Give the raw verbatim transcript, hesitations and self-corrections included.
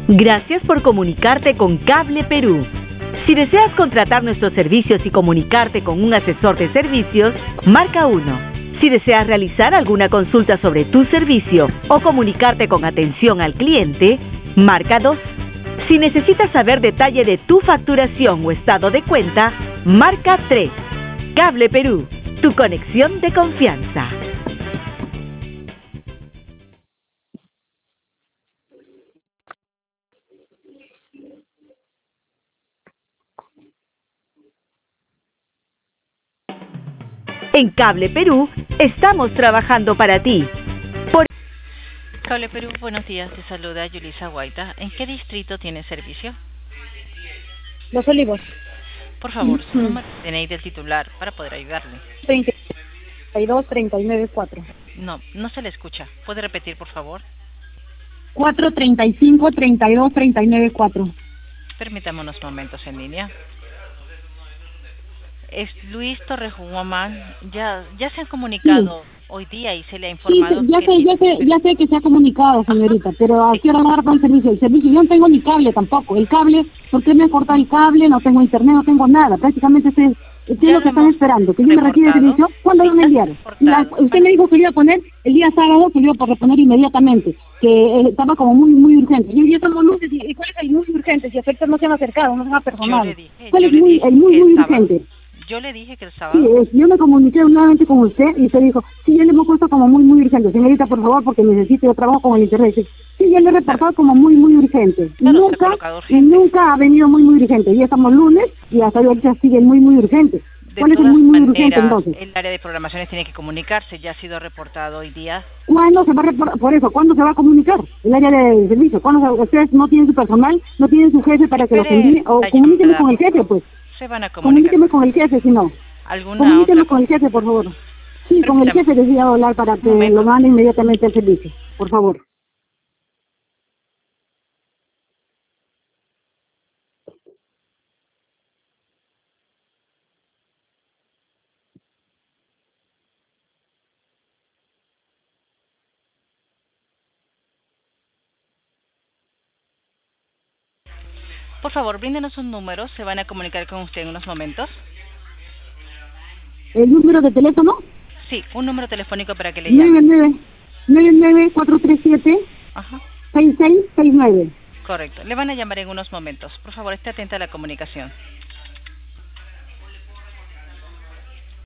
Gracias por comunicarte con Cable Perú. Si deseas contratar nuestros servicios y comunicarte con un asesor de servicios, marca uno. Si deseas realizar alguna consulta sobre tu servicio o comunicarte con atención al cliente, marca dos. Si necesitas saber detalle de tu facturación o estado de cuenta, marca tres. Cable Perú, tu conexión de confianza. En Cable Perú, estamos trabajando para ti. Por... Cable Perú, buenos días. Te saluda Yulisa Guaita. ¿En qué distrito tiene servicio? Los Olivos. Por favor, su número de D N I del titular para poder ayudarle. treinta y dos, treinta y nueve, cuatro. No, no se le escucha. ¿Puede repetir, por favor? cuatro treinta y cinco, treinta y dos, treinta y nueve, cuatro. Permítame unos momentos en línea. Es Luis Torrejumán. Ya, ya se han comunicado sí. hoy día y se le ha informado. Sí, ya que sé, ya sé, ya sé que se ha comunicado, señorita, Ajá. pero ¿a qué hora va a dar con el servicio? El servicio, yo no tengo ni cable tampoco. El cable, ¿por qué me han cortado el cable? No tengo internet, no tengo nada. Prácticamente ese es lo que están esperando, que yo me retire el servicio. ¿Cuándo lo van a enviar? La, usted me dijo que lo iba a poner el día sábado, que lo iba a reponer inmediatamente, que eh, estaba como muy muy urgente. Yo ya estamos lunes, ¿y cuál es el muy urgente? Si efectos no se han acercado, no se han personal. ¿Cuál es muy, el muy muy urgente? Yo le dije que el sábado... Sí, es, yo me comuniqué nuevamente con usted y usted dijo, sí, ya le hemos puesto como muy, muy urgente. Señorita, por favor, porque necesito, yo trabajo con el internet. Sí, ya le he reportado como muy, muy urgente. Y claro, nunca, y nunca ha venido muy, muy urgente. Ya estamos lunes y hasta ahorita sigue muy, muy urgente. ¿Cuál es el muy, muy urgente entonces? El área de programaciones tiene que comunicarse, ya ha sido reportado hoy día. ¿Cuándo se va a reportar? Por eso, ¿cuándo se va a comunicar el área de servicio? ¿Cuándo se, ustedes no tienen su personal, no tienen su jefe para que los envíe? O comuníquenme con el jefe, pues. Se van a comunicar. Comuníquenme con el jefe, si no. Comuníqueme con el jefe, por favor. Sí, con el jefe decía hablar para que lo mande inmediatamente al servicio, por favor. Por favor, bríndenos un número, se van a comunicar con usted en unos momentos. ¿El número de teléfono? Sí, un número telefónico para que le llame. nueve nueve cuatro tres siete, seis seis seis nueve. Correcto, le van a llamar en unos momentos. Por favor, esté atenta a la comunicación.